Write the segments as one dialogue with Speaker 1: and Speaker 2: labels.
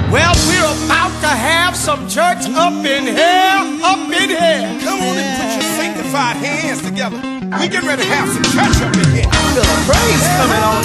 Speaker 1: Well, we're about to have some church up in here, up in here.
Speaker 2: Come on and put your sanctified hands together. We getting ready to have some church up in here.
Speaker 1: I feel a praise coming on.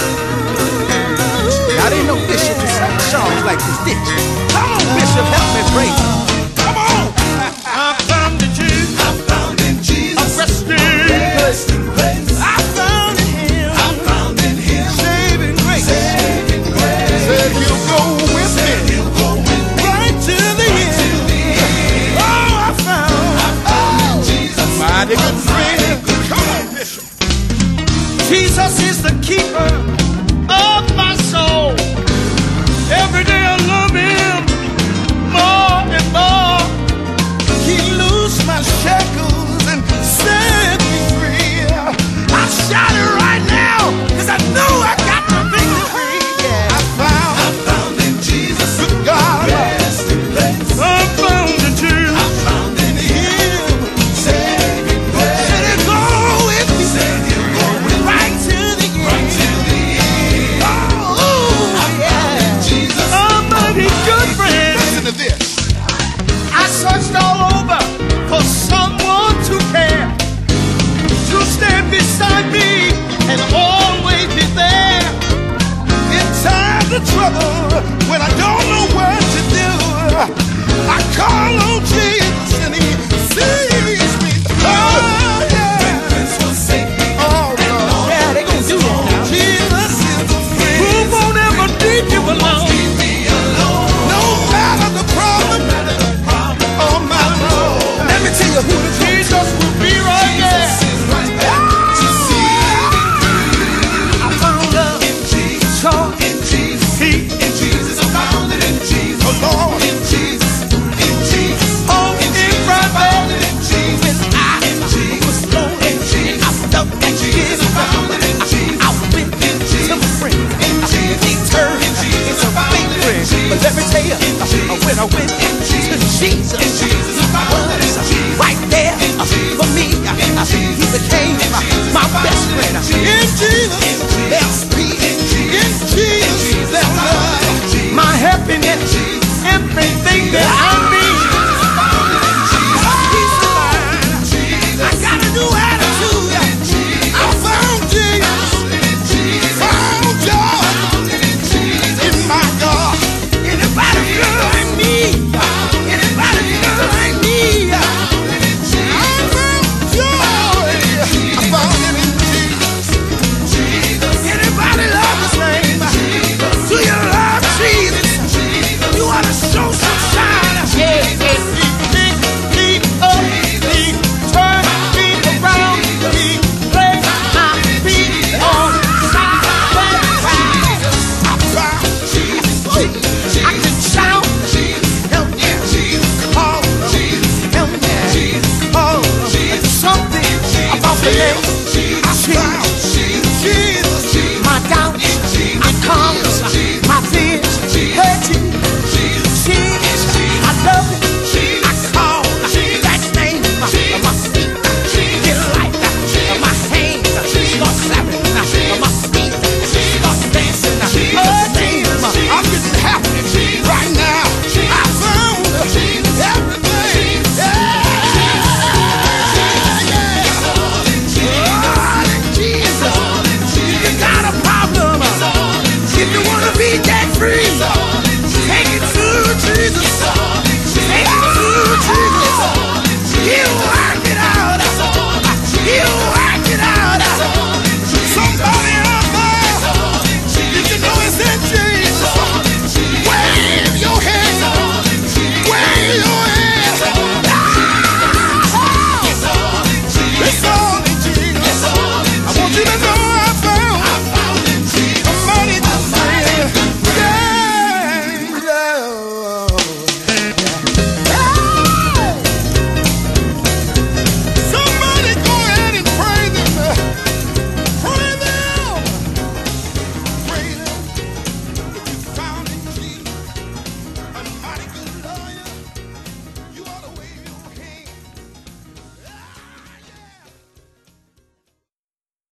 Speaker 1: I didn't know Bishop was like songs like this, did you? Come on, Bishop, help me praise.
Speaker 2: Come on.
Speaker 1: I found in Jesus.
Speaker 2: I found in Jesus.
Speaker 1: A resting place. I found in Him.
Speaker 2: I found in Him.
Speaker 1: Saving grace.
Speaker 2: Saving grace.
Speaker 1: Said He'll go with me.
Speaker 2: He'll go with me.
Speaker 1: Right to the end. Oh, I found
Speaker 2: in Jesus.
Speaker 1: a mighty good friend.
Speaker 2: Come on, Bishop.
Speaker 1: Jesus is the keeper of my soul. Every day I love Him more and more. He loosed my shackles and set me free. I shout it right now, 'cause I know I got the victory. Yeah. I found in Jesus, good God, resting place. I found in Jesus. I found in Him, saving grace. Said He'll go with me. Said He'll go with me. Right to the end. Right to the end. Oh, yeah.
Speaker 2: Jesus.
Speaker 1: Oh, but He's good friend.
Speaker 2: Listen to this.
Speaker 1: I searched all over for someone to care, to stand beside me and always be there. In times of trouble, when I don't know what to do, I call on Jesus and He sees me. Oh, yeah. Oh, Lord. Yeah, they gonna do it now. Jesus is a friend who won't ever leave you alone. No matter the problem on my road. Let me tell you who the Jesus will be right there. I found love in Jesus, joy in Jesus, peace in Jesus. I found it in Jesus, oh Lord, in Jesus, hope in Friday, in Jesus. When I was low in Jesus, I felt in Jesus. I found it in Jesus. I went to my friend in Jesus. He turned into a fake friend, but let me tell you, when I went into Jesus.